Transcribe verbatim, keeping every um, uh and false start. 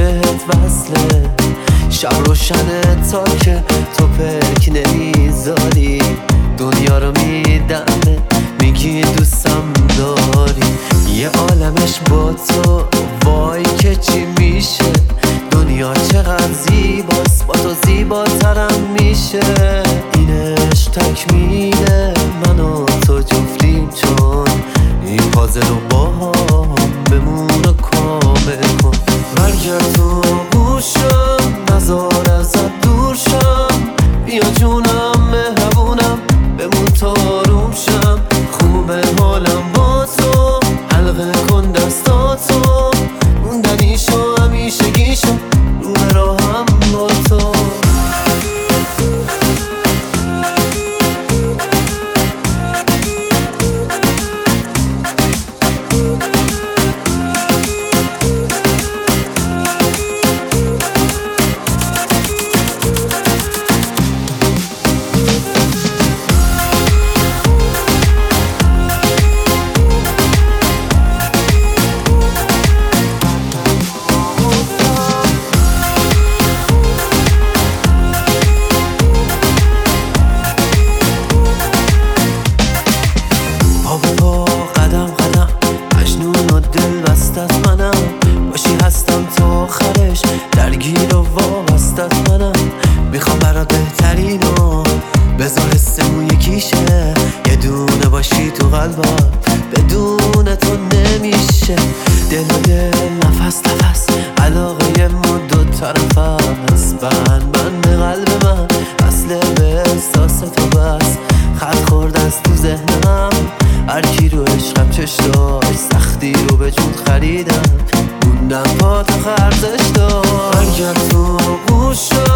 بهت وصله. شب روشنه تا که تو پک نمیذاری، دنیا رو میدمه میگی دوستم داری. یه عالمش با تو، وای که چی میشه. دنیا چقدر زیباست، با تو زیباترم میشه. اینش تکمیله، من و تو جفتیم، چون این پازل رو با هم بمون و کامل کن. برگرد تو گوشم، نزار ازت دور شم. بیا جونم مهربونم، بمون تا آروم شم. خوبه حالم با تو، حلقه کن دستاتو. موندنیشو همیشگیشو رو به راهم با تو. باشی هستم تا آخرش، درگیر و وابستت منم. میخوام برات بهترینو، بذار حسمون یکیشه. یه دونه باشی تو قلبم، بدون تو نمیشه. دل و دل، نفس نفس، علاقه ما دو طرف هست. بند بند قلب من، اصله به احساس تو بس. خط خورد از تو ذهنم، هر کی رو عشقم چش داشت. سختی رو به جون خریدم، موندم پا تا خرزش داشت. برگرد تو گوشم،